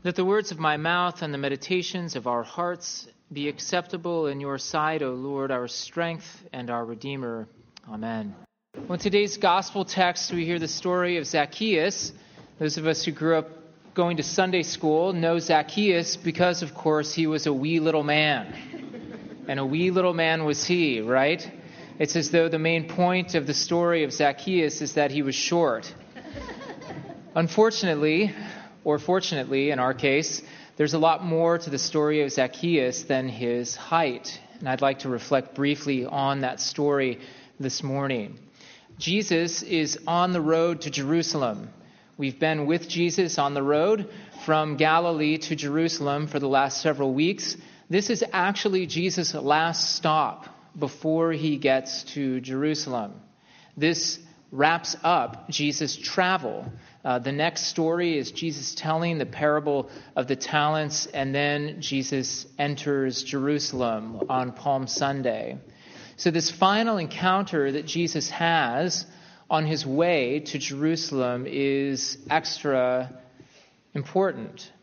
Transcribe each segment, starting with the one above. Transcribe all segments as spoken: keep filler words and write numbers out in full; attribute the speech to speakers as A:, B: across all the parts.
A: Let the words of my mouth and the meditations of our hearts be acceptable in your sight, O Lord, our strength and our Redeemer. Amen. Well, in today's gospel text, we hear the story of Zacchaeus. Those of us who grew up going to Sunday school know Zacchaeus because, of course, he was a wee little man. And a wee little man was he, right? It's as though the main point of the story of Zacchaeus is that he was short. Unfortunately, or fortunately, in our case, there's a lot more to the story of Zacchaeus than his height. And I'd like to reflect briefly on that story this morning. Jesus is on the road to Jerusalem. We've been with Jesus on the road from Galilee to Jerusalem for the last several weeks. This is actually Jesus' last stop before he gets to Jerusalem. This wraps up Jesus' travel. Uh, the next story is Jesus telling the parable of the talents, and then Jesus enters Jerusalem on Palm Sunday. So this final encounter that Jesus has on his way to Jerusalem is extra important.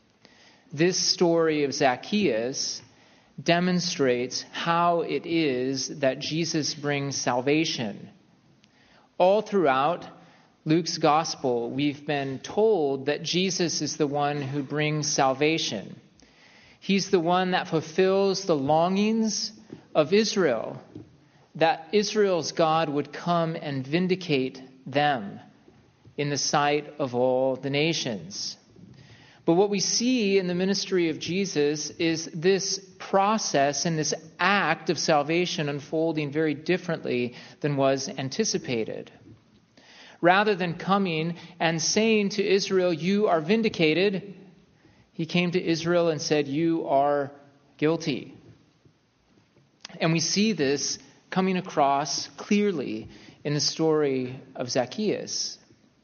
A: This story of Zacchaeus demonstrates how it is that Jesus brings salvation. All throughout Luke's gospel, we've been told that Jesus is the one who brings salvation. He's the one that fulfills the longings of Israel, that Israel's God would come and vindicate them in the sight of all the nations. But what we see in the ministry of Jesus is this process and this act of salvation unfolding very differently than was anticipated. Rather than coming and saying to Israel, "You are vindicated," he came to Israel and said, "You are guilty." And we see this coming across clearly in the story of Zacchaeus.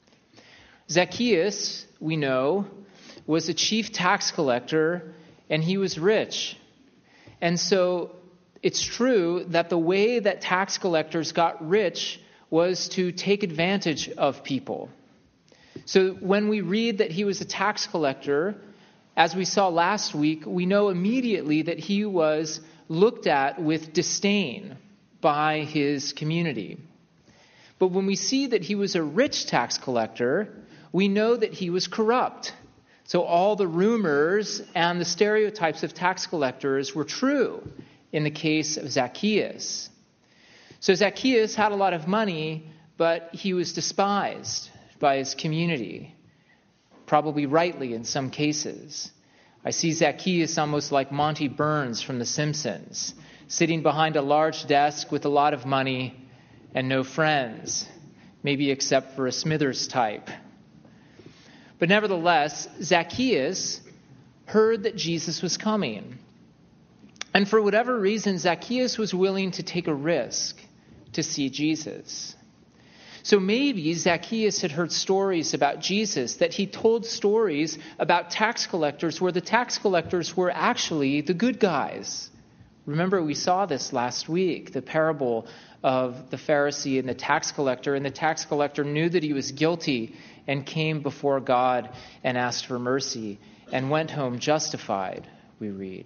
A: Zacchaeus, we know, was a chief tax collector, and he was rich. And so it's true that the way that tax collectors got rich was to take advantage of people. So when we read that he was a tax collector, as we saw last week, we know immediately that he was looked at with disdain by his community. But when we see that he was a rich tax collector, we know that he was corrupt. So all the rumors and the stereotypes of tax collectors were true in the case of Zacchaeus. So Zacchaeus had a lot of money, but he was despised by his community, probably rightly in some cases. I see Zacchaeus almost like Monty Burns from The Simpsons, sitting behind a large desk with a lot of money and no friends, maybe except for a Smithers type. But nevertheless, Zacchaeus heard that Jesus was coming. And for whatever reason, Zacchaeus was willing to take a risk to see Jesus. So maybe Zacchaeus had heard stories about Jesus, that he told stories about tax collectors where the tax collectors were actually the good guys. Remember, we saw this last week, the parable of the Pharisee and the tax collector. And the tax collector knew that he was guilty and came before God and asked for mercy and went home justified, we read.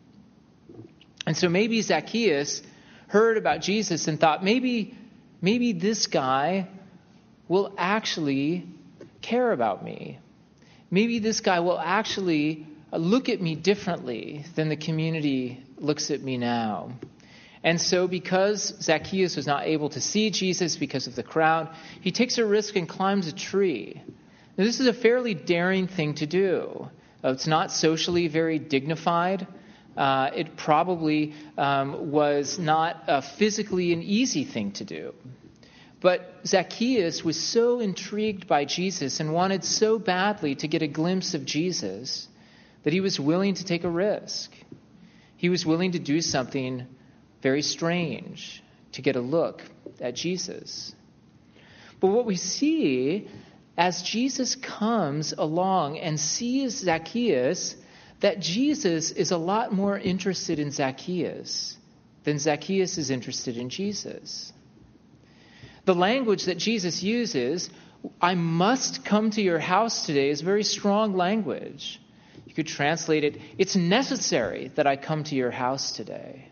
A: And so maybe Zacchaeus heard about Jesus and thought, maybe, maybe this guy will actually care about me. Maybe this guy will actually look at me differently than the community looks at me now. And so because Zacchaeus was not able to see Jesus because of the crowd, he takes a risk and climbs a tree. Now, this is a fairly daring thing to do. Uh, it's not socially very dignified. Uh, it probably um, was not a physically an easy thing to do. But Zacchaeus was so intrigued by Jesus and wanted so badly to get a glimpse of Jesus that he was willing to take a risk. He was willing to do something very strange to get a look at Jesus. But what we see as Jesus comes along and sees Zacchaeus, that Jesus is a lot more interested in Zacchaeus than Zacchaeus is interested in Jesus. The language that Jesus uses, "I must come to your house today," is very strong language. You could translate it, it's necessary that I come to your house today.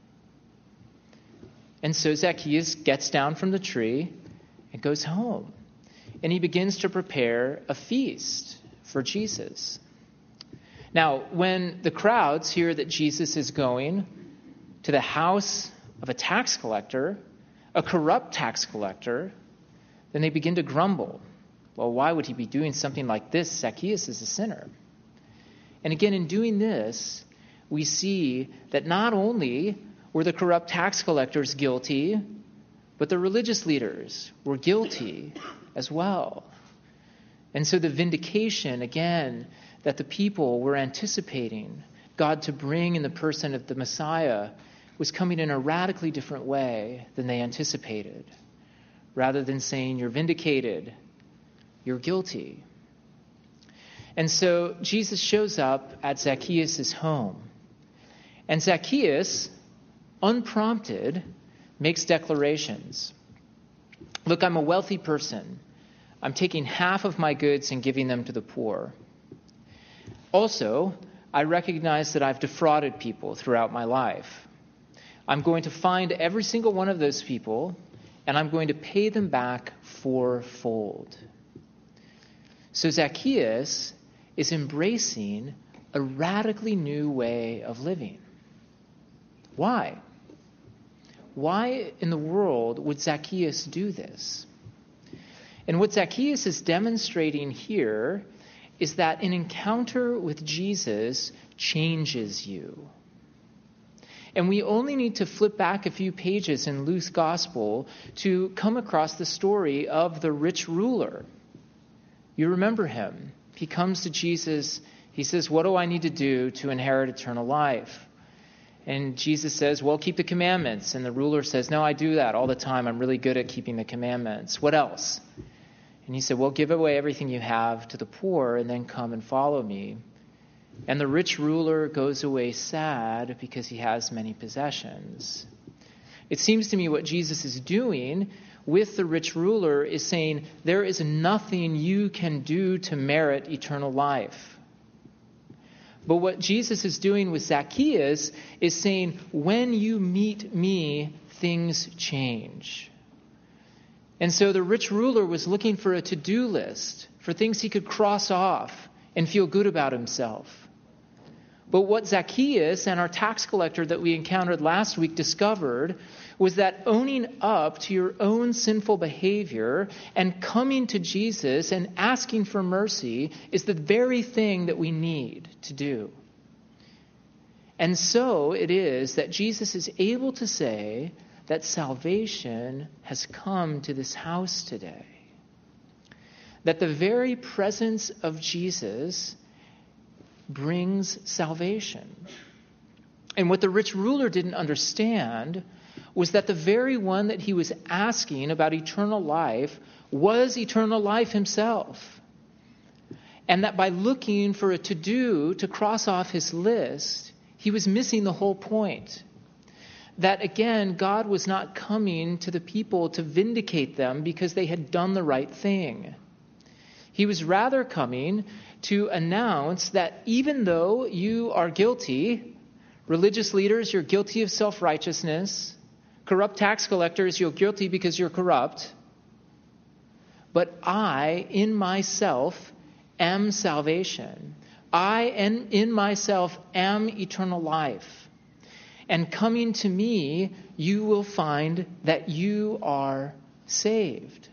A: And so Zacchaeus gets down from the tree and goes home. And he begins to prepare a feast for Jesus. Now, when the crowds hear that Jesus is going to the house of a tax collector, a corrupt tax collector, then they begin to grumble. Well, why would he be doing something like this? Zacchaeus is a sinner. And again, in doing this, we see that not only were the corrupt tax collectors guilty, but the religious leaders were guilty as well. And so the vindication, again, that the people were anticipating God to bring in the person of the Messiah was coming in a radically different way than they anticipated. Rather than saying, you're vindicated, you're guilty. And so Jesus shows up at Zacchaeus' home. And Zacchaeus, unprompted, makes declarations. Look, I'm a wealthy person. I'm taking half of my goods and giving them to the poor. Also, I recognize that I've defrauded people throughout my life. I'm going to find every single one of those people, and I'm going to pay them back fourfold. So Zacchaeus is embracing a radically new way of living. Why? Why in the world would Zacchaeus do this? And what Zacchaeus is demonstrating here is that an encounter with Jesus changes you. And we only need to flip back a few pages in Luke's gospel to come across the story of the rich ruler. You remember him. He comes to Jesus. He says, what do I need to do to inherit eternal life? And Jesus says, well, keep the commandments. And the ruler says, no, I do that all the time. I'm really good at keeping the commandments. What else? And he said, well, give away everything you have to the poor and then come and follow me. And the rich ruler goes away sad because he has many possessions. It seems to me what Jesus is doing with the rich ruler is saying, there is nothing you can do to merit eternal life. But what Jesus is doing with Zacchaeus is saying, when you meet me, things change. And so the rich ruler was looking for a to-do list, for things he could cross off and feel good about himself. But what Zacchaeus and our tax collector that we encountered last week discovered was that owning up to your own sinful behavior and coming to Jesus and asking for mercy is the very thing that we need to do. And so it is that Jesus is able to say that salvation has come to this house today. That the very presence of Jesus brings salvation. And what the rich ruler didn't understand was that the very one that he was asking about eternal life was eternal life himself. And that by looking for a to-do to cross off his list, he was missing the whole point. That again, God was not coming to the people to vindicate them because they had done the right thing. He was rather coming to announce that even though you are guilty, religious leaders, you're guilty of self-righteousness, corrupt tax collectors, you're guilty because you're corrupt, but I, in myself, am salvation. I, in, in myself, am eternal life. And coming to me, you will find that you are saved.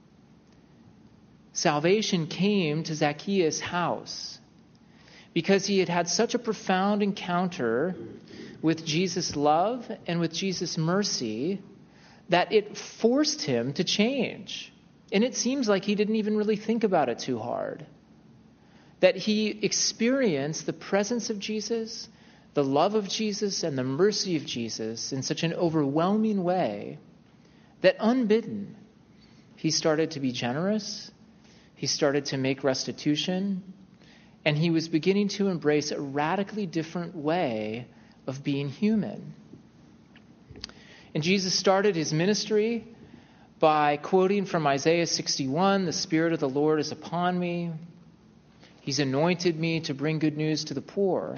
A: Salvation came to Zacchaeus' house because he had had such a profound encounter with Jesus' love and with Jesus' mercy that it forced him to change. And it seems like he didn't even really think about it too hard. That he experienced the presence of Jesus, the love of Jesus, and the mercy of Jesus in such an overwhelming way that unbidden, he started to be generous. He started to make restitution, and he was beginning to embrace a radically different way of being human. And Jesus started his ministry by quoting from Isaiah sixty-one, "The Spirit of the Lord is upon me. He's anointed me to bring good news to the poor.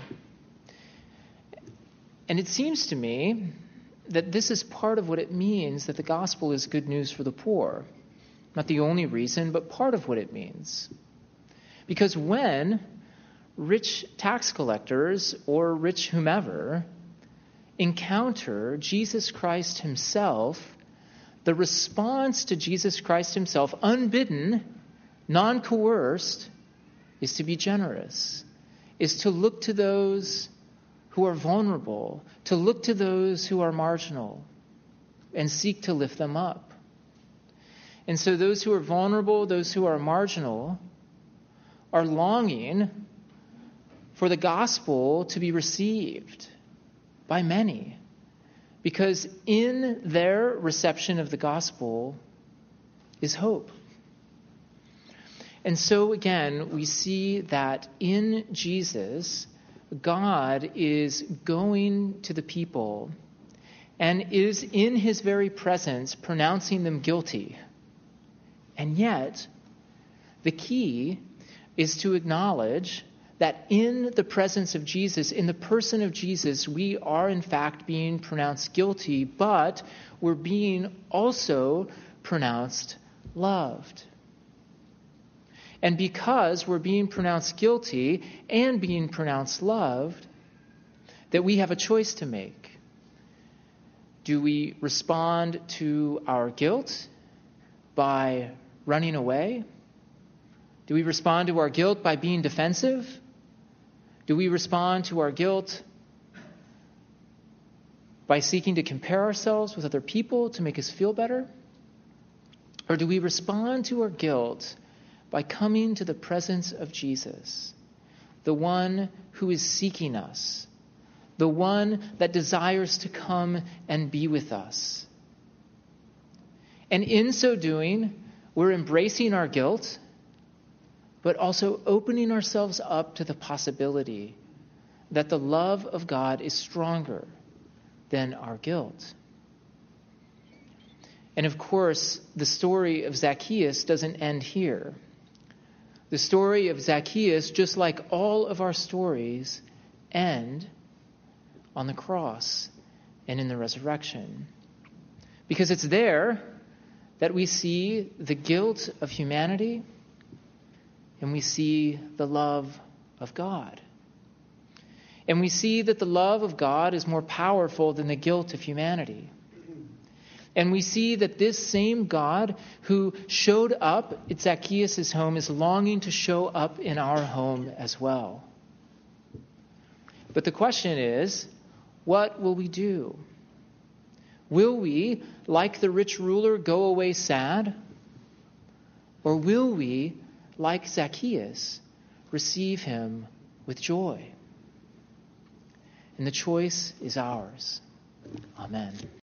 A: And it seems to me that this is part of what it means that the gospel is good news for the poor. Not the only reason, but part of what it means. Because when rich tax collectors or rich whomever encounter Jesus Christ himself, the response to Jesus Christ himself, unbidden, non-coerced, is to be generous, is to look to those who are vulnerable, to look to those who are marginal, and seek to lift them up. And so those who are vulnerable, those who are marginal, are longing for the gospel to be received by many, because in their reception of the gospel is hope. And so again, we see that in Jesus, God is going to the people and is in his very presence pronouncing them guilty. And yet, the key is to acknowledge that in the presence of Jesus, in the person of Jesus, we are in fact being pronounced guilty, but we're being also pronounced loved. And because we're being pronounced guilty and being pronounced loved, that we have a choice to make. Do we respond to our guilt by running away? Do we respond to our guilt by being defensive? Do we respond to our guilt by seeking to compare ourselves with other people to make us feel better? Or do we respond to our guilt by coming to the presence of Jesus, the one who is seeking us, the one that desires to come and be with us? And in so doing, we're embracing our guilt, but also opening ourselves up to the possibility that the love of God is stronger than our guilt. And of course, the story of Zacchaeus doesn't end here. The story of Zacchaeus, just like all of our stories, end on the cross and in the resurrection. Because it's there that we see the guilt of humanity and we see the love of God. And we see that the love of God is more powerful than the guilt of humanity. And we see that this same God who showed up at Zacchaeus' home is longing to show up in our home as well. But the question is, what will we do? Will we, like the rich ruler, go away sad? Or will we, like Zacchaeus, receive him with joy? And the choice is ours. Amen.